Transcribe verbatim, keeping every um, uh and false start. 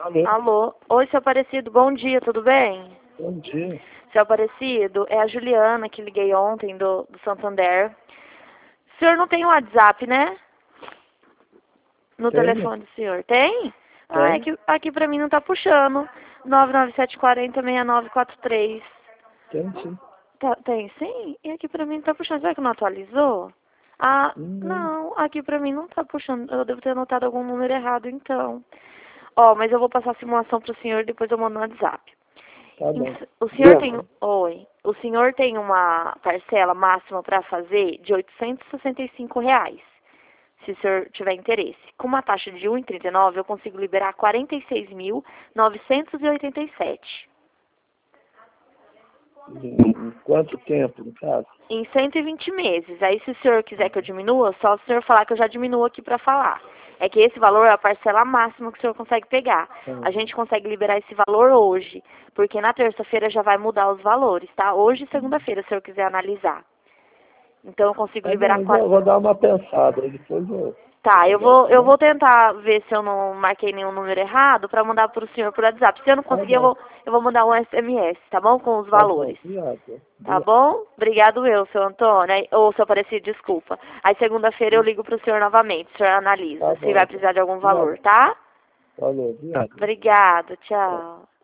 Alô? Alô? Oi, seu Aparecido, bom dia, tudo bem? Bom dia. Seu Aparecido, é a Juliana que liguei ontem do, do Santander. O senhor não tem o WhatsApp, né? No Tenho? telefone do senhor. Tem? Ah, é Tem? que aqui pra mim não tá puxando. nove nove sete quatro zero, seis nove quatro três. Tem sim. Tá, tem sim? E aqui pra mim não tá puxando. Será que não atualizou? Ah, Hum, não, aqui pra mim não tá puxando. Eu devo ter anotado algum número errado, então. Ó, mas eu vou passar a simulação pro senhor e depois eu mando no WhatsApp. tá bom. Ins- O senhor tem... Oi. O senhor tem uma parcela máxima para fazer de oitocentos e sessenta e cinco reais, se o senhor tiver interesse. Com uma taxa de um vírgula trinta e nove, eu consigo liberar quarenta e seis mil novecentos e oitenta e sete. Em quanto tempo, no caso? Em cento e vinte meses. Aí, se o senhor quiser que eu diminua, só o senhor falar que eu já diminuo aqui para falar. É que esse valor é a parcela máxima que o senhor consegue pegar. A Ah, gente consegue liberar esse valor hoje, porque na terça-feira já vai mudar os valores, tá? Hoje e segunda-feira, se o senhor quiser analisar. Então, eu consigo tá bom, liberar... eu qua- vou, vou dar uma pensada, e depois eu, eu Tá, eu converso, vou, tá eu bom? vou tentar ver se eu não marquei nenhum número errado para mandar para o senhor por WhatsApp. Se eu não Tá conseguir, eu bom, vou, eu vou mandar um S M S, tá bom? Com os tá bom. valores. Obrigado. Tá Obrigado. bom? Obrigado eu, seu Antônio. Aí- Ou seu Aparecido, desculpa. Aí segunda-feira eu ligo pro senhor novamente, o senhor Tá analisa se bom, vai então. precisar de algum Obrigado. valor, tá? Valeu, obrigado. Obrigado, Tchau. tchau.